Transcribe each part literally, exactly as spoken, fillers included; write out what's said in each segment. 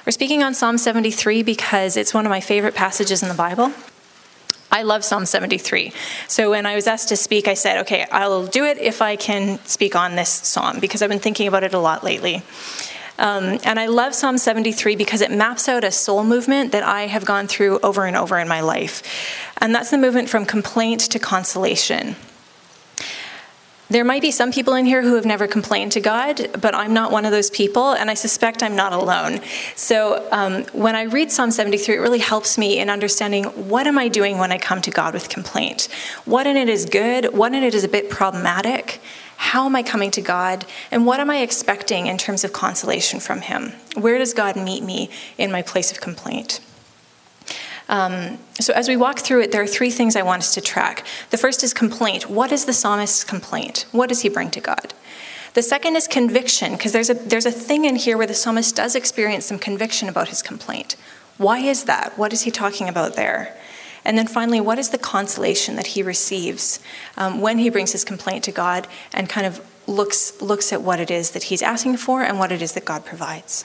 We're speaking on Psalm seventy-three because it's one of my favorite passages in the Bible. I love Psalm seventy-three. So when I was asked to speak, I said, okay, I'll do it if I can speak on this psalm, because I've been thinking about it a lot lately. Um, and I love Psalm seventy-three because it maps out a soul movement that I have gone through over and over in my life. And that's the movement from complaint to consolation. There might be some people in here who have never complained to God, but I'm not one of those people, and I suspect I'm not alone. So um, when I read Psalm seventy-three, it really helps me in understanding, what am I doing when I come to God with complaint? What in it is good? What in it is a bit problematic? How am I coming to God? And what am I expecting in terms of consolation from him? Where does God meet me in my place of complaint? Um, so as we walk through it, there are three things I want us to track. The first is complaint. What is the psalmist's complaint? What does he bring to God? The second is conviction, because there's a, there's a thing in here where the psalmist does experience some conviction about his complaint. Why is that? What is he talking about there? And then finally, what is the consolation that he receives um, when he brings his complaint to God and kind of looks, looks at what it is that he's asking for and what it is that God provides?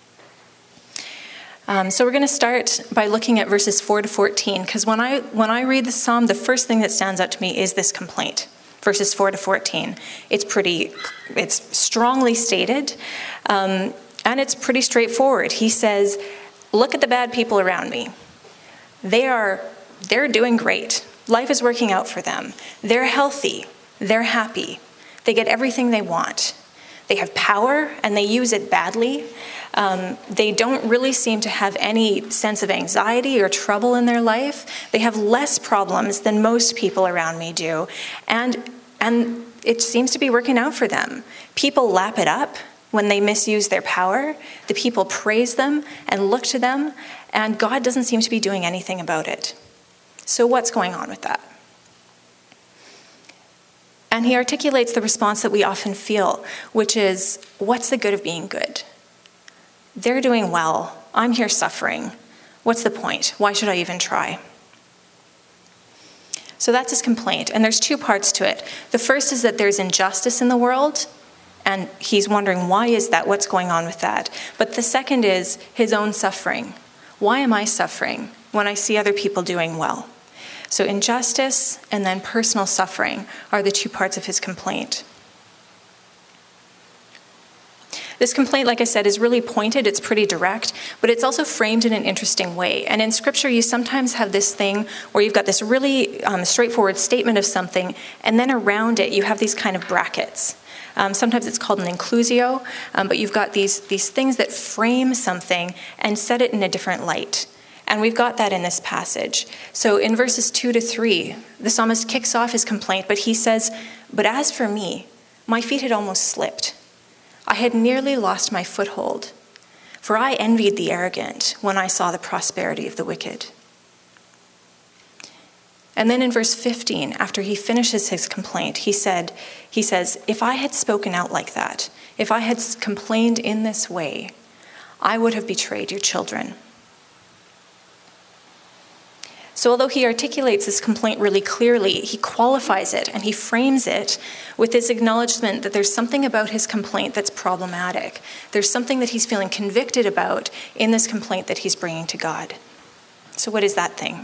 Um, so we're going to start by looking at verses four to fourteen, because when I when I read the psalm, the first thing that stands out to me is this complaint, verses four to fourteen. It's pretty, it's strongly stated, um, and it's pretty straightforward. He says, "Look at the bad people around me. They are they're doing great. Life is working out for them. They're healthy. They're happy. They get everything they want. They have power, and they use it badly. Um, they don't really seem to have any sense of anxiety or trouble in their life. They have less problems than most people around me do. And, and it seems to be working out for them. People lap it up when they misuse their power. The people praise them and look to them, and God doesn't seem to be doing anything about it. So what's going on with that?" And he articulates the response that we often feel, which is, what's the good of being good? They're doing well. I'm here suffering. What's the point? Why should I even try? So that's his complaint. And there's two parts to it. The first is that there's injustice in the world, and he's wondering, why is that? What's going on with that? But the second is his own suffering. Why am I suffering when I see other people doing well? So injustice and then personal suffering are the two parts of his complaint. This complaint, like I said, is really pointed. It's pretty direct, but it's also framed in an interesting way. And in Scripture, you sometimes have this thing where you've got this really um, straightforward statement of something, and then around it, you have these kind of brackets. Um, sometimes it's called an inclusio, um, but you've got these, these things that frame something and set it in a different light. And we've got that in this passage. So in verses two to three, the psalmist kicks off his complaint, but he says, "But as for me, my feet had almost slipped. I had nearly lost my foothold, for I envied the arrogant when I saw the prosperity of the wicked." And then in verse fifteen, after he finishes his complaint, he said, he says, "If I had spoken out like that, if I had complained in this way, I would have betrayed your children." So although he articulates this complaint really clearly, he qualifies it and he frames it with this acknowledgement that there's something about his complaint that's problematic. There's something that he's feeling convicted about in this complaint that he's bringing to God. So what is that thing?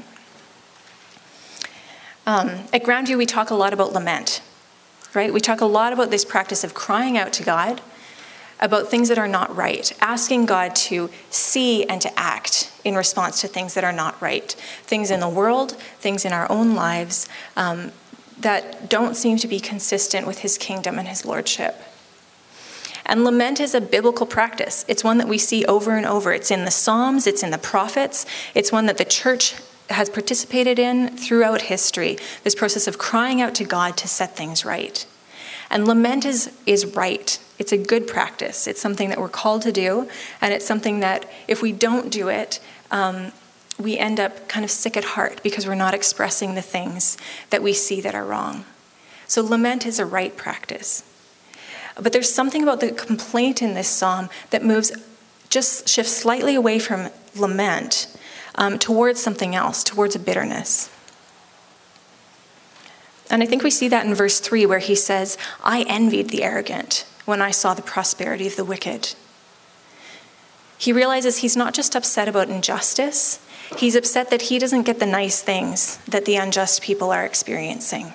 Um, at Groundview, we talk a lot about lament, right? We talk a lot about this practice of crying out to God about things that are not right, asking God to see and to act in response to things that are not right, things in the world, things in our own lives um, that don't seem to be consistent with his kingdom and his lordship. And lament is a biblical practice. It's one that we see over and over. It's in the Psalms, it's in the prophets, it's one that the church has participated in throughout history, this process of crying out to God to set things right. And lament is, is right. It's a good practice. It's something that we're called to do, and it's something that if we don't do it, um, we end up kind of sick at heart because we're not expressing the things that we see that are wrong. So lament is a right practice. But there's something about the complaint in this psalm that moves, just shifts slightly away from lament um, towards something else, towards a bitterness. And I think we see that in verse three where he says, "I envied the arrogant when I saw the prosperity of the wicked." He realizes he's not just upset about injustice, he's upset that he doesn't get the nice things that the unjust people are experiencing.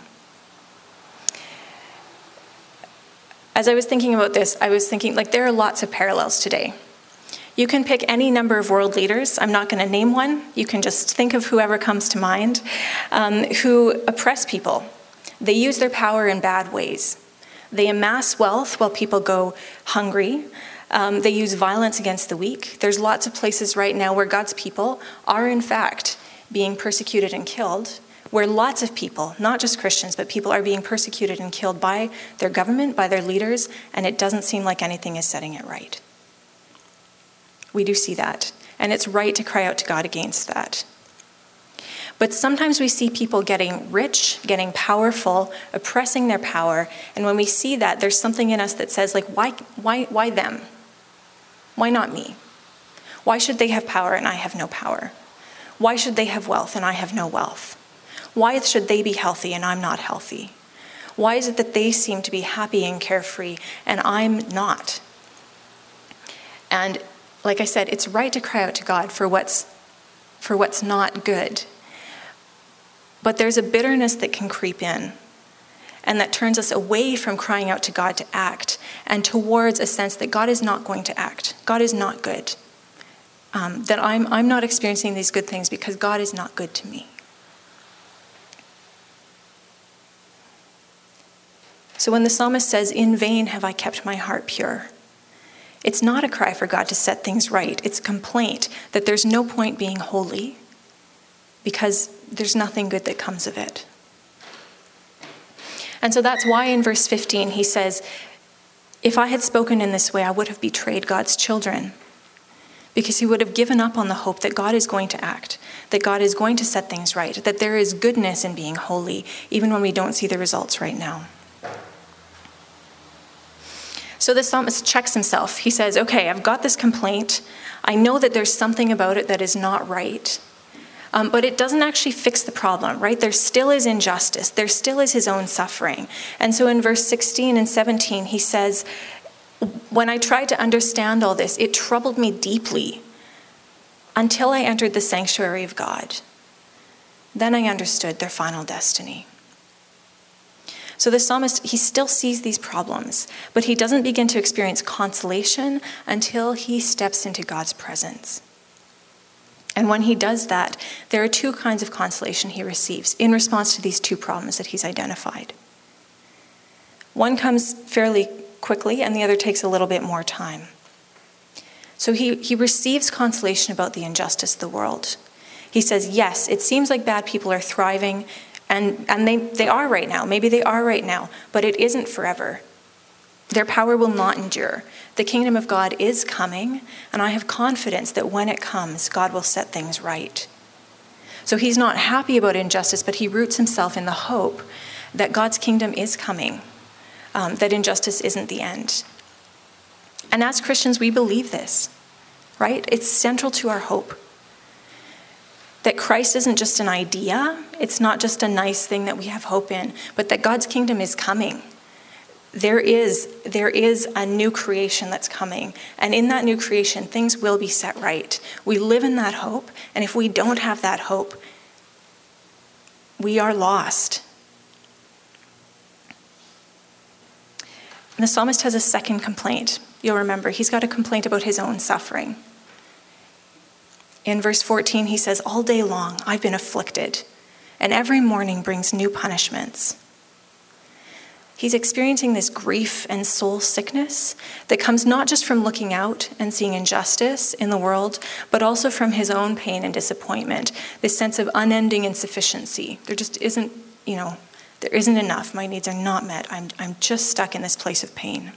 As I was thinking about this, I was thinking, like, there are lots of parallels today. You can pick any number of world leaders. I'm not going to name one. You can just think of whoever comes to mind, um, who oppress people. They use their power in bad ways. They amass wealth while people go hungry. Um, they use violence against the weak. There's lots of places right now where God's people are, in fact, being persecuted and killed, where lots of people, not just Christians, but people are being persecuted and killed by their government, by their leaders, and it doesn't seem like anything is setting it right. We do see that, and it's right to cry out to God against that. But sometimes we see people getting rich, getting powerful, oppressing their power, and when we see that, there's something in us that says, like, why, why, why them? Why not me? Why should they have power and I have no power? Why should they have wealth and I have no wealth? Why should they be healthy and I'm not healthy? Why is it that they seem to be happy and carefree and I'm not? And like I said, it's right to cry out to God for what's for what's not good. But there's a bitterness that can creep in and that turns us away from crying out to God to act and towards a sense that God is not going to act. God is not good. Um, that I'm, I'm not experiencing these good things because God is not good to me. So when the psalmist says, "In vain have I kept my heart pure," it's not a cry for God to set things right. It's a complaint that there's no point being holy because there's nothing good that comes of it. And so that's why in verse fifteen he says, if I had spoken in this way, I would have betrayed God's children. Because he would have given up on the hope that God is going to act, that God is going to set things right, that there is goodness in being holy, even when we don't see the results right now. So the psalmist checks himself. He says, okay, I've got this complaint. I know that there's something about it that is not right. Um, but it doesn't actually fix the problem, right? There still is injustice. There still is his own suffering. And so in verse sixteen and seventeen, he says, when I tried to understand all this, it troubled me deeply until I entered the sanctuary of God. Then I understood their final destiny. So the psalmist, he still sees these problems, but he doesn't begin to experience consolation until he steps into God's presence. And when he does that, there are two kinds of consolation he receives in response to these two problems that he's identified. One comes fairly quickly, and the other takes a little bit more time. So he, he receives consolation about the injustice of the world. He says, yes, it seems like bad people are thriving, and, and they, they are right now. Maybe they are right now, but it isn't forever. Their power will not endure. The kingdom of God is coming, and I have confidence that when it comes, God will set things right. So he's not happy about injustice, but he roots himself in the hope that God's kingdom is coming, um, that injustice isn't the end. And as Christians, we believe this, right? It's central to our hope. That Christ isn't just an idea, it's not just a nice thing that we have hope in, but that God's kingdom is coming. There is, there is a new creation that's coming. And in that new creation, things will be set right. We live in that hope. And if we don't have that hope, we are lost. And the psalmist has a second complaint. You'll remember, he's got a complaint about his own suffering. In verse fourteen, he says, all day long I've been afflicted, and every morning brings new punishments. He's experiencing this grief and soul sickness that comes not just from looking out and seeing injustice in the world, but also from his own pain and disappointment, this sense of unending insufficiency. There just isn't, you know, there isn't enough. My needs are not met. I'm, I'm just stuck in this place of pain.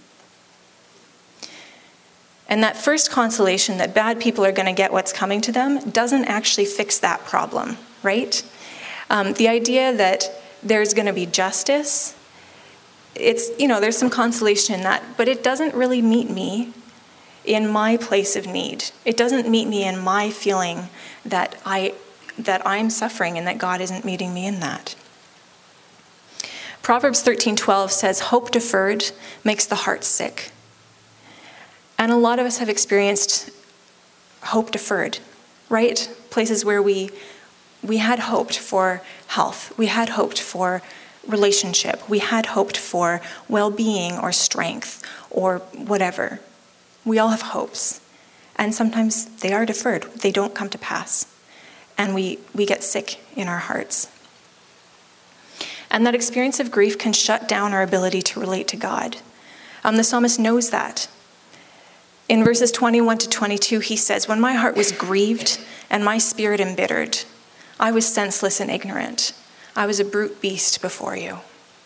And that first consolation that bad people are going to get what's coming to them doesn't actually fix that problem, right? Um, the idea that there's going to be justice, it's, you know, there's some consolation in that, but it doesn't really meet me in my place of need. It doesn't meet me in my feeling that I, that I'm suffering and that God isn't meeting me in that. Proverbs thirteen twelve says, hope deferred makes the heart sick. And a lot of us have experienced hope deferred, right? Places where we we had hoped for health, we had hoped for relationship, we had hoped for well-being or strength or whatever. We all have hopes, and sometimes they are deferred. They don't come to pass, and we, we get sick in our hearts. And that experience of grief can shut down our ability to relate to God. Um, the psalmist knows that. In verses twenty-one to twenty-two, he says, "When my heart was grieved and my spirit embittered, I was senseless and ignorant. I was a brute beast before you."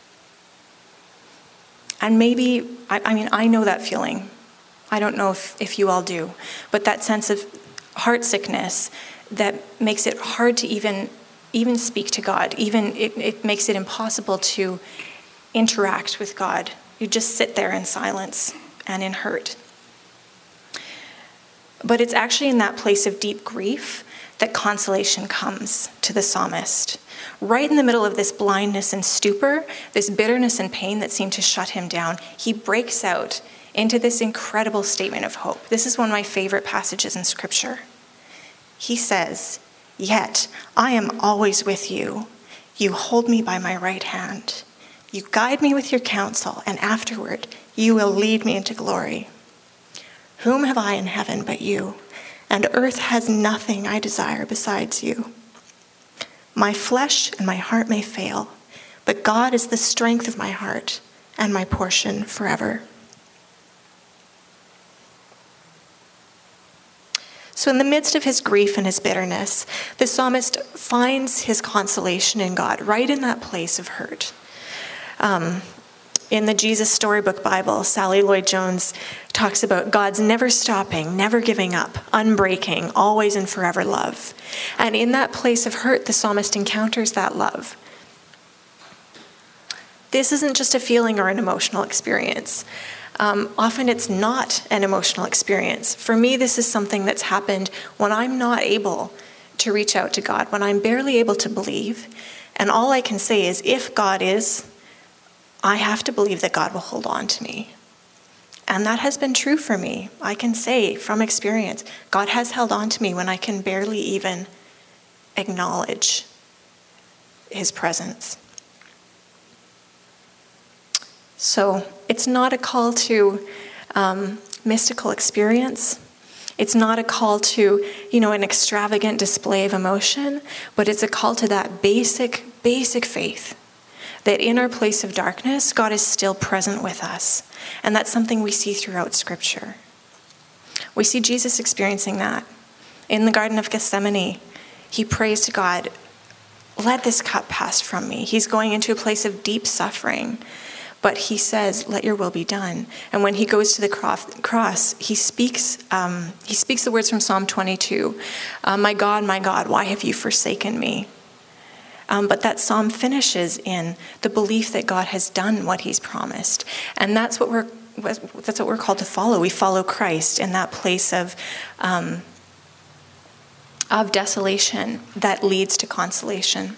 And maybe, I, I mean, I know that feeling. I don't know if, if you all do, but that sense of heart sickness that makes it hard to even, even speak to God. Even it, it makes it impossible to interact with God. You just sit there in silence and in hurt. But it's actually in that place of deep grief that consolation comes to the psalmist. Right in the middle of this blindness and stupor, this bitterness and pain that seemed to shut him down, he breaks out into this incredible statement of hope. This is one of my favorite passages in Scripture. He says, "Yet I am always with you. You hold me by my right hand. You guide me with your counsel, and afterward you will lead me into glory. Whom have I in heaven but you? And earth has nothing I desire besides you. My flesh and my heart may fail, but God is the strength of my heart and my portion forever." So in the midst of his grief and his bitterness, the psalmist finds his consolation in God, right in that place of hurt. Um, in the Jesus Storybook Bible, Sally Lloyd-Jones talks about God's never stopping, never giving up, unbreaking, always and forever love. And in that place of hurt, the psalmist encounters that love. This isn't just a feeling or an emotional experience. Um, often it's not an emotional experience. For me, this is something that's happened when I'm not able to reach out to God, when I'm barely able to believe. And all I can say is, if God is, I have to believe that God will hold on to me. And that has been true for me. I can say from experience, God has held on to me when I can barely even acknowledge his presence. So it's not a call to um, mystical experience. It's not a call to, you know, an extravagant display of emotion, but it's a call to that basic, basic faith that in our place of darkness, God is still present with us. And that's something we see throughout Scripture. We see Jesus experiencing that. In the Garden of Gethsemane, he prays to God, "Let this cup pass from me." He's going into a place of deep suffering. But he says, "Let your will be done." And when he goes to the cross, he speaks um, he speaks the words from Psalm twenty-two, uh, "My God, my God, why have you forsaken me?" Um, but that psalm finishes in the belief that God has done what he's promised. And that's what we're that's what we're called to follow. We follow Christ in that place of um, of desolation that leads to consolation.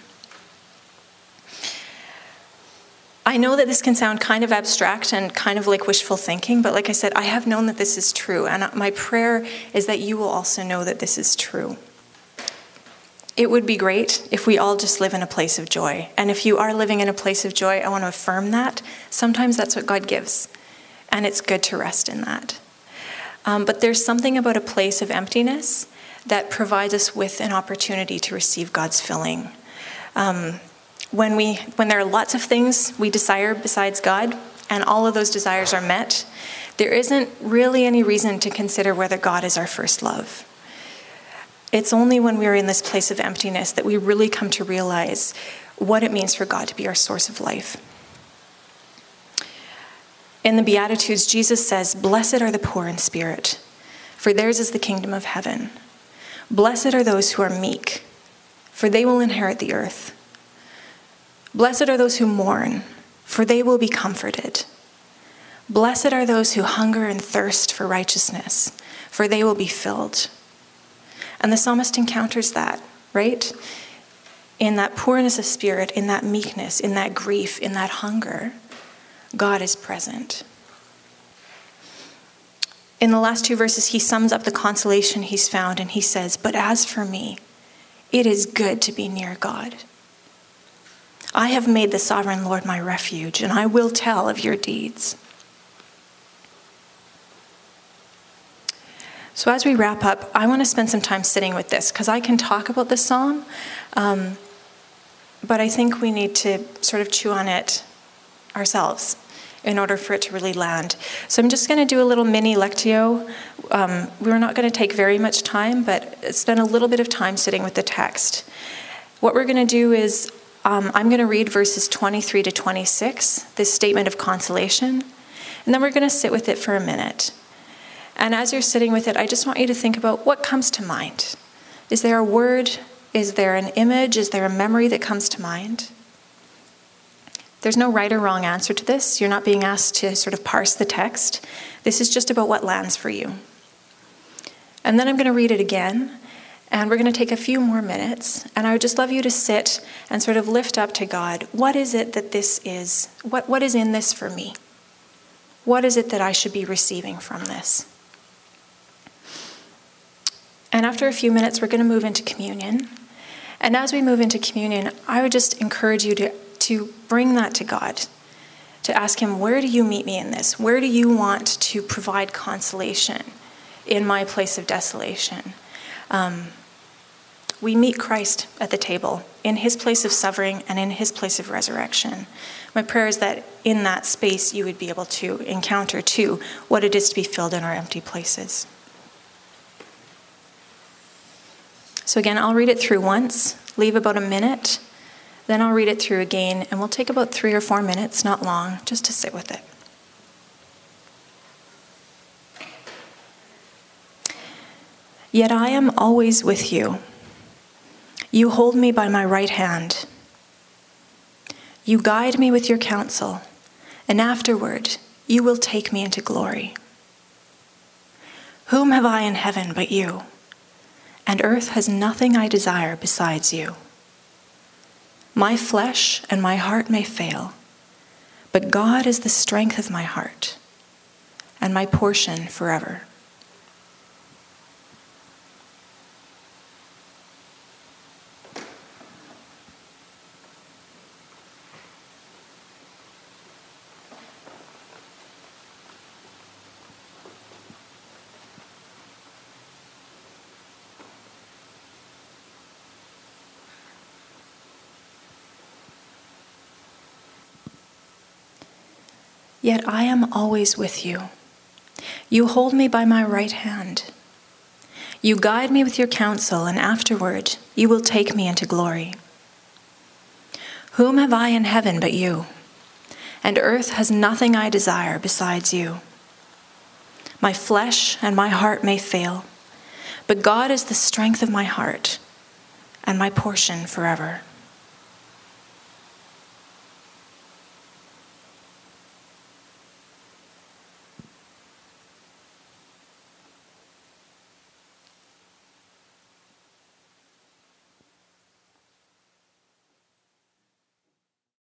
I know that this can sound kind of abstract and kind of like wishful thinking, but like I said, I have known that this is true, and my prayer is that you will also know that this is true. It would be great if we all just live in a place of joy, and if you are living in a place of joy, I want to affirm that. Sometimes that's what God gives, and it's good to rest in that. Um, but there's something about a place of emptiness that provides us with an opportunity to receive God's filling. Um, When we, when there are lots of things we desire besides God, and all of those desires are met, there isn't really any reason to consider whether God is our first love. It's only when we're in this place of emptiness that we really come to realize what it means for God to be our source of life. In the Beatitudes, Jesus says, "Blessed are the poor in spirit, for theirs is the kingdom of heaven. Blessed are those who are meek, for they will inherit the earth. Blessed are those who mourn, for they will be comforted. Blessed are those who hunger and thirst for righteousness, for they will be filled." And the psalmist encounters that, right? In that poorness of spirit, in that meekness, in that grief, in that hunger, God is present. In the last two verses, he sums up the consolation he's found, and he says, "But as for me, it is good to be near God. I have made the sovereign Lord my refuge, and I will tell of your deeds." So as we wrap up, I want to spend some time sitting with this, because I can talk about this psalm, um, but I think we need to sort of chew on it ourselves in order for it to really land. So I'm just going to do a little mini lectio. Um, we're not going to take very much time, but spend a little bit of time sitting with the text. What we're going to do is um, I'm going to read verses twenty-three to twenty-six, this statement of consolation, and then we're going to sit with it for a minute. And as you're sitting with it, I just want you to think about what comes to mind. Is there a word? Is there an image? Is there a memory that comes to mind? There's no right or wrong answer to this. You're not being asked to sort of parse the text. This is just about what lands for you. And then I'm going to read it again, and we're going to take a few more minutes. And I would just love you to sit and sort of lift up to God. What is it that this is? What, what is in this for me? What is it that I should be receiving from this? And after a few minutes, we're going to move into communion. And as we move into communion, I would just encourage you to to bring that to God, to ask him, where do you meet me in this? Where do you want to provide consolation in my place of desolation? Um, we meet Christ at the table, in his place of suffering and in his place of resurrection. My prayer is that in that space you would be able to encounter, too, what it is to be filled in our empty places. So again, I'll read it through once, leave about a minute, then I'll read it through again, and we'll take about three or four minutes, not long, just to sit with it. Yet I am always with you. You hold me by my right hand. You guide me with your counsel, and afterward you will take me into glory. Whom have I in heaven but you? And earth has nothing I desire besides you. My flesh and my heart may fail, but God is the strength of my heart and my portion forever. Yet I am always with you. You hold me by my right hand. You guide me with your counsel, and afterward you will take me into glory. Whom have I in heaven but you? And earth has nothing I desire besides you. My flesh and my heart may fail, but God is the strength of my heart and my portion forever.